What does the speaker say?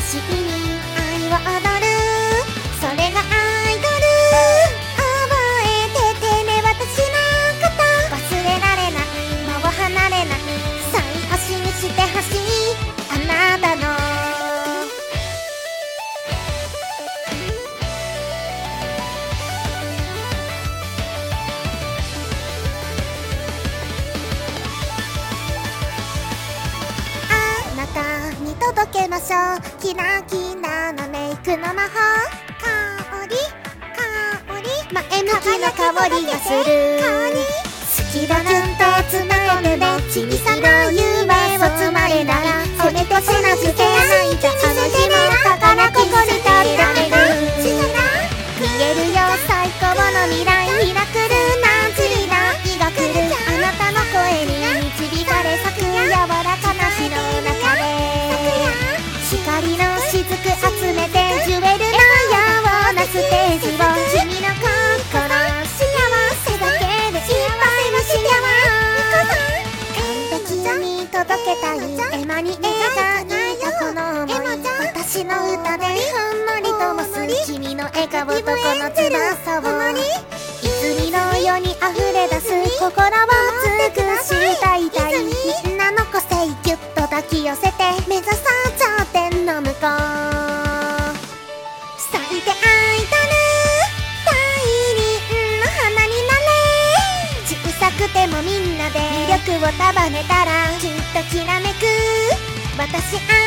しに愛を踊る、それがアイドル。覚えててね、私のこと忘れられない、もう離れない、最星にしてほしいあなたの。あなたに届けましょう、キラキラのメイクの魔法。香り香り、前向きな香りがする。好きだなんて詰め込んで小さな夢を積まれなら、せめて手なずけないじゃ、あの日も宝ここに立ってあげる。見えるよ最高の未来、ミラクルな時代が来る。あなたの声に導かれ咲く柔らかな日の中で、光の雫集めてジュエルのようなステージを、君の心幸せだけでいっぱいの幸せ。完璧に届けたいエマに描いたこの想い、私の歌でほんのりともする君の笑顔とこの翼を、泉のように溢れ出す心を尽くしたいたい、みんなの個性ギュッと抱き寄せて目指そう頂点の向こう。咲いてアイドル、大輪の花になれ。小さくてもみんなで魅力を束ねたらきっときらめく。私